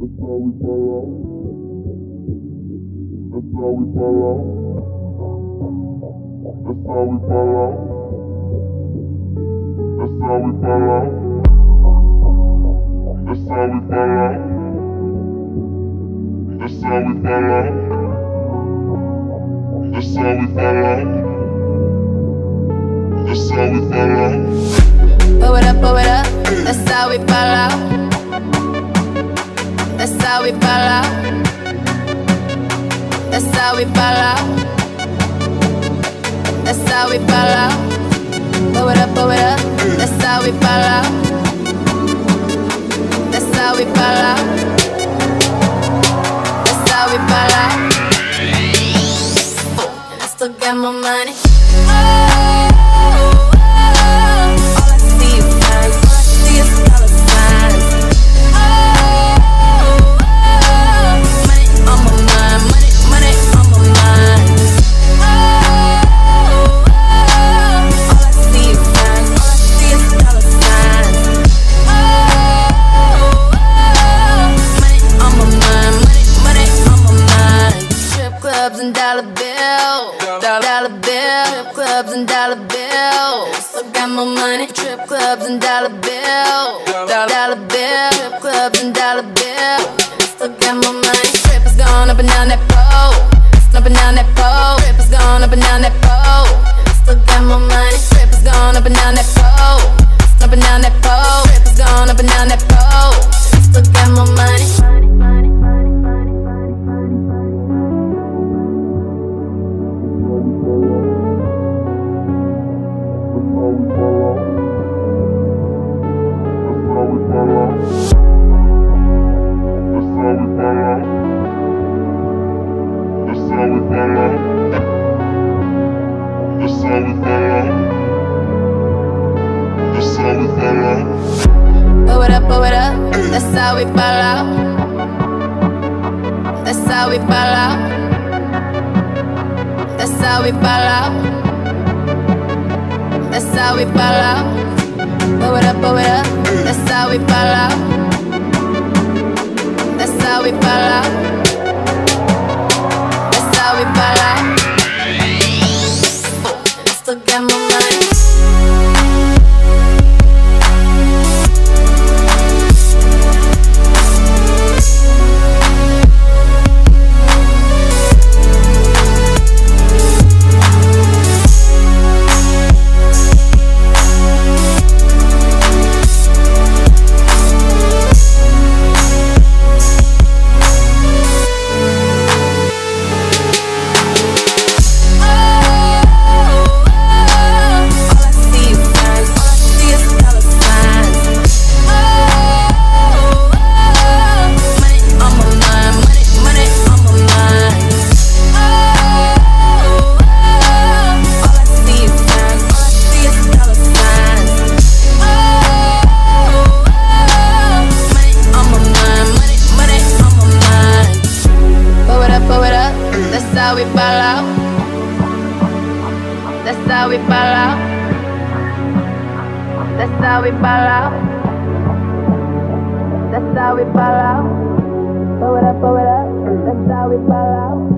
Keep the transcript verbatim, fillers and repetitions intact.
how we fall out. That's how we fall out. That's how we fall out. That's how we fall out. That's how we fall out. That's how we fall out. That's how we fall out. That's how we fall out. Blow it up, blow it up. That's how we fall out. That's how we fall out. That's how we fall out. That's how we fall out. Blow it up, blow it up. That's how we fall out. That's how we fall out. That's how we fall out. And I still got my money. Oh, oh, all I see is signs. All I see is dollar signs. Oh, oh, money on my mind. Money, money on my mind. Oh, oh, all I see is signs. All I see is dollar signs. Oh, oh, money on my mind. Money, money on my mind. Strip clubs and dollar bills. Dollar bill, strip clubs and dollar bills. Still got my money. Strip clubs and dollar bills. Dollar bill, strip clubs and dollar bills. Still got my money. Strippers gone up and down that pole. Up and down that pole. Strippers gone up and down that pole. Still got my money. Strippers gone up and down that pole. Up and down that pole. Strippers gone up and down that pole. Still got my money. Blow it up, blow it up. That's how we fall out. That's how we fall out. That's how we fall out. That's how we fall out. Blow it up, blow it up. That's how we fall out. That's how we fall out. That's how we fall out. And I still got my money. That's how we fall out. That's how we fall out. That's how we fall out. That's how we fall out. Blow it up, blow it up. That's how we fall out.